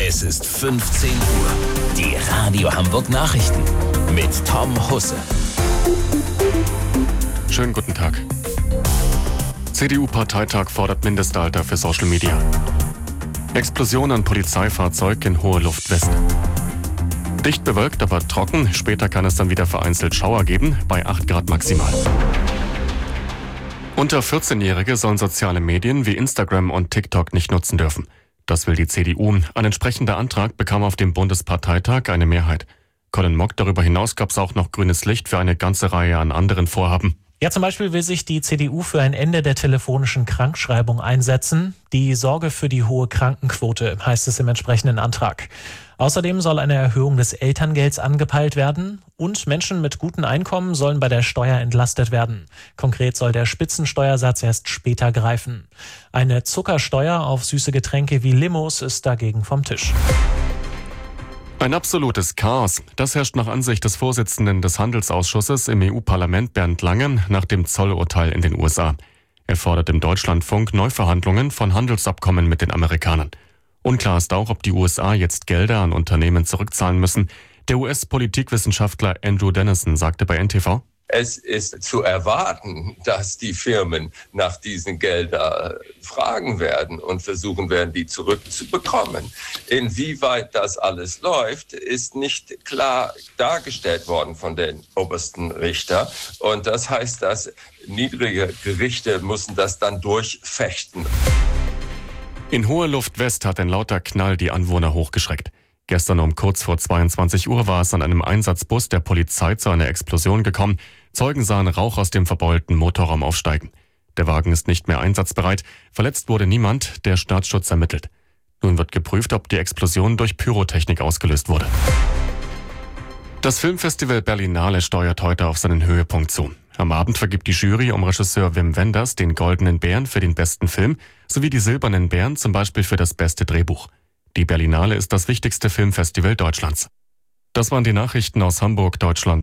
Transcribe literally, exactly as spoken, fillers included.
Es ist fünfzehn Uhr. Die Radio Hamburg Nachrichten mit Tom Husse. Schönen guten Tag. C D U-Parteitag fordert Mindestalter für Social Media. Explosion an Polizeifahrzeug in Hohe Luft West. Dicht bewölkt, aber trocken. Später kann es dann wieder vereinzelt Schauer geben, bei acht Grad maximal. Unter vierzehnjährige sollen soziale Medien wie Instagram und TikTok nicht nutzen dürfen. Das will die C D U. Ein entsprechender Antrag bekam auf dem Bundesparteitag eine Mehrheit. Colin Mock, darüber hinaus gab es auch noch grünes Licht für eine ganze Reihe an anderen Vorhaben. Ja, zum Beispiel will sich die C D U für ein Ende der telefonischen Krankschreibung einsetzen. Die Sorge für die hohe Krankenquote, heißt es im entsprechenden Antrag. Außerdem soll eine Erhöhung des Elterngelds angepeilt werden und Menschen mit gutem Einkommen sollen bei der Steuer entlastet werden. Konkret soll der Spitzensteuersatz erst später greifen. Eine Zuckersteuer auf süße Getränke wie Limos ist dagegen vom Tisch. Ein absolutes Chaos. Das herrscht nach Ansicht des Vorsitzenden des Handelsausschusses im E U-Parlament Bernd Lange nach dem Zollurteil in den U S A. Er fordert im Deutschlandfunk Neuverhandlungen von Handelsabkommen mit den Amerikanern. Unklar ist auch, ob die U S A jetzt Gelder an Unternehmen zurückzahlen müssen. Der U S-Politikwissenschaftler Andrew Dennison sagte bei N T V: Es ist zu erwarten, dass die Firmen nach diesen Geldern fragen werden und versuchen werden, die zurückzubekommen. Inwieweit das alles läuft, ist nicht klar dargestellt worden von den obersten Richtern. Und das heißt, dass niedrige Gerichte müssen das dann durchfechten. In Hohe Luft West hat ein lauter Knall die Anwohner hochgeschreckt. Gestern um kurz vor zweiundzwanzig Uhr war es an einem Einsatzbus der Polizei zu einer Explosion gekommen. Zeugen sahen Rauch aus dem verbeulten Motorraum aufsteigen. Der Wagen ist nicht mehr einsatzbereit. Verletzt wurde niemand, der Staatsschutz ermittelt. Nun wird geprüft, ob die Explosion durch Pyrotechnik ausgelöst wurde. Das Filmfestival Berlinale steuert heute auf seinen Höhepunkt zu. Am Abend vergibt die Jury um Regisseur Wim Wenders den Goldenen Bären für den besten Film sowie die Silbernen Bären zum Beispiel für das beste Drehbuch. Die Berlinale ist das wichtigste Filmfestival Deutschlands. Das waren die Nachrichten aus Hamburg, Deutschland.